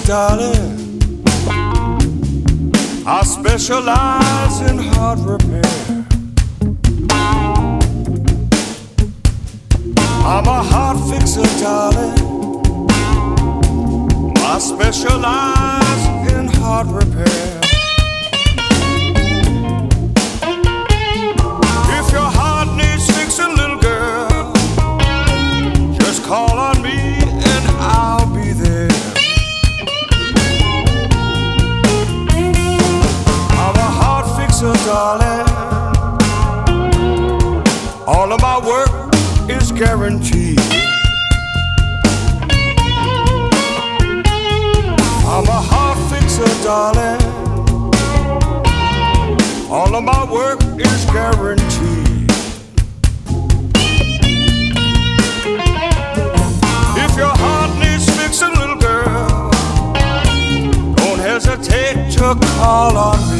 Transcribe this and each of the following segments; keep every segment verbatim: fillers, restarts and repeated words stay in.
darling. I specialize in heart repair. I'm a heart fixer, darling. I specialize in heart repair. If your heart needs fixing, little girl, just call on me and I'll be there. I'm a heart fixer, darling. All of my work is guaranteed. I'm a heart fixer, darling. All of my work is guaranteed. If your heart needs fixing, little girl, don't hesitate to call on me.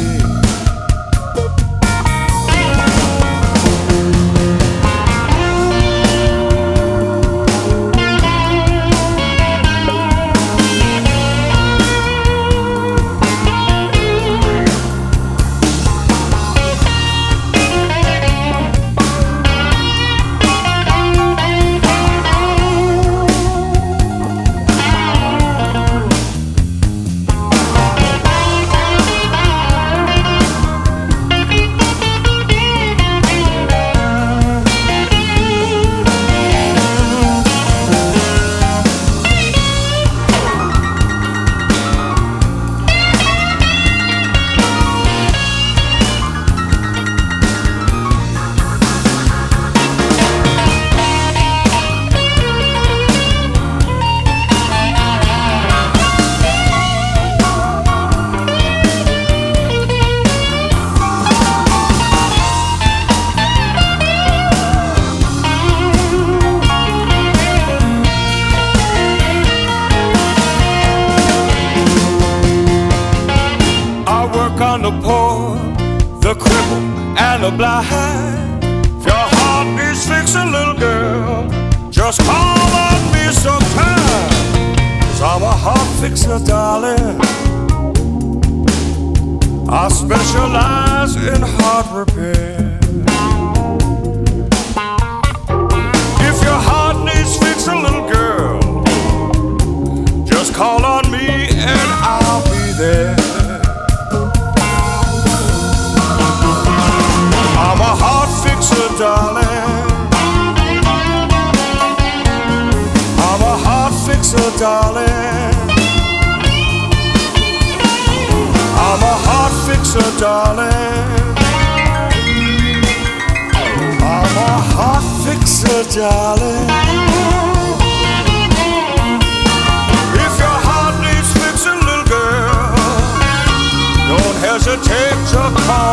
On the poor, the crippled, and the blind. If your heart needs fixing, little girl, just call on me sometime. 'Cause I'm a heart fixer, darling. I specialize in heart repair. If your heart needs fixing, little girl, just call on me and I'll be there. I'm a heart fixer, darling. I'm a heart fixer, darling. I'm a heart fixer, darling. I'm a heart fixer, darling. If your heart needs fixing, little girl, don't hesitate to call